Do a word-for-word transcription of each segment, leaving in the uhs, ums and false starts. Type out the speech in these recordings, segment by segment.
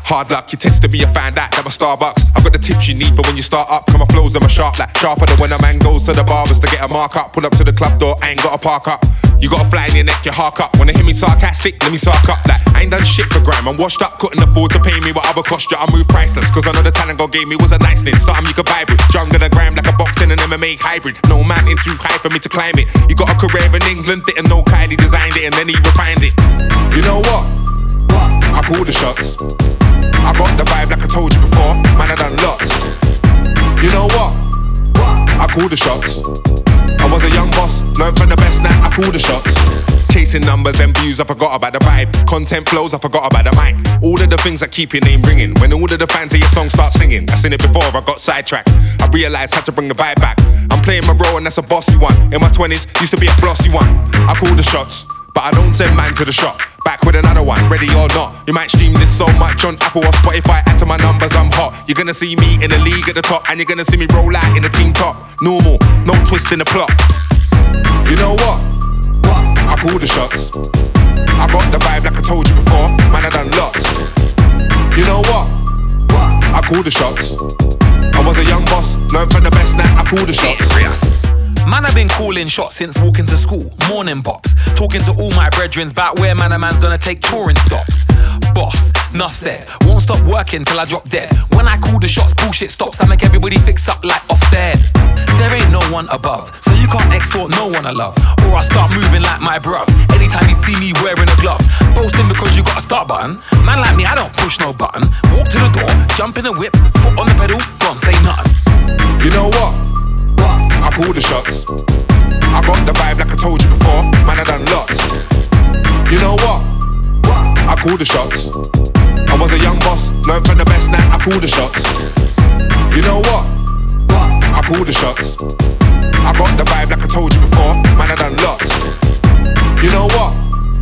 Hard luck, you tested me and found out that my Starbucks. I've got the tips you need for when you start up. Come my flows and my sharp, like sharper than when a man goes to the barbers to get a mark up. Pull up to the club door, I ain't got a park up. You got a fly in your neck, you hark up. Wanna hear me sarcastic? Let me sark up. Like, I ain't done shit for grime, I'm washed up, couldn't afford to pay me what other cost you. I move priceless, cause I know the talent God gave me was a niceness. Something you could buy with. Jungle and grime like a boxing and M M A hybrid. No mountain too high for me to climb it. You got a career in England, didn't know Kylie designed it and then he refined it. You know what? I call the shots. I got the vibe like I told you before. Man, I done lots. You know what? I call the shots. I was a young boss, learned from the best, now I call the shots. Chasing numbers and views, I forgot about the vibe. Content flows, I forgot about the mic. All of the things that keep your name ringing. When all of the fans of your song start singing. I seen it before, I got sidetracked. I realised how to bring the vibe back. I'm playing my role and that's a bossy one. In my twenties, used to be a flossy one. I call the shots, but I don't send man to the shop. Back with another one, ready or not. You might stream this so much on Apple or Spotify. Add to my numbers, I'm hot. You're gonna see me in the league at the top, and you're gonna see me roll out in the team top. Normal, no twist in the plot. You know what? I call the shots. I got the vibe like I told you before. Man, I done lots. You know what? I call the shots. I was a young boss, learned from the best, now I call the shots. Man, I've been calling shots since walking to school. Morning bops, talking to all my brethrens about where man a man's gonna take touring stops. Boss, nuff said, won't stop working till I drop dead. When I call the shots, bullshit stops. I make everybody fix up like Ofsted. There ain't no one above, so you can't extort no one I love. Or I start moving like my bruv. Anytime you see me wearing a glove, boasting because you got a start button. Man like me, I don't push no button. Walk to the door, jump in the whip, foot on the pedal, gone say nothing. You know what? I call the shots. I got the vibe like I told you before. Man, I done lots. You know what? I call the shots. I was a young boss, learned from the best, now I call the shots. You know what? I call the shots. I got the vibe like I told you before. Man, I done lots. You know what?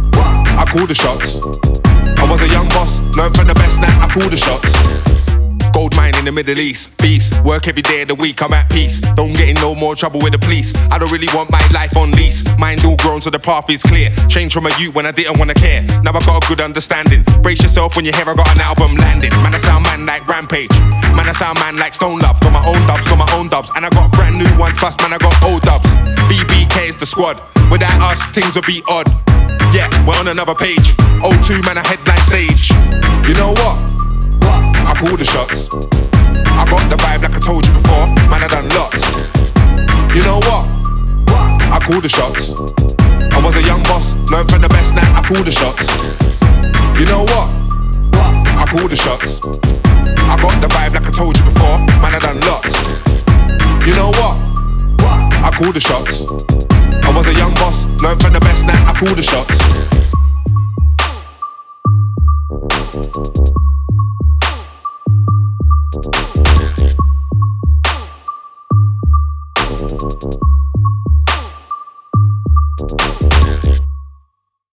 I call the shots. I was a young boss, learned from the best, now I call the shots. Gold mine in the Middle East, peace. Work every day of the week, I'm at peace. Don't get in no more trouble with the police. I don't really want my life on lease. Mind all grown so the path is clear. Changed from a youth when I didn't wanna care. Now I got a good understanding. Brace yourself when you hear I got an album landing. Man, I sound man like Rampage. Man, I sound man like Stone Love. Got my own dubs, got my own dubs. And I got brand new ones, plus man, I got old dubs. B B K is the squad. Without us, things would be odd. Yeah, we're on another page. O two man, a headline stage. You know what? I call the shots. I got the vibe like I told you before. Man, I done lots. You know what? I call the shots. I was a young boss, learned from the best, now I call the shots. You know what? I call the shots. I got the vibe like I told you before. Man, I done lots. You know what? I call the shots. I was a young boss, learned from the best, now I call the shots.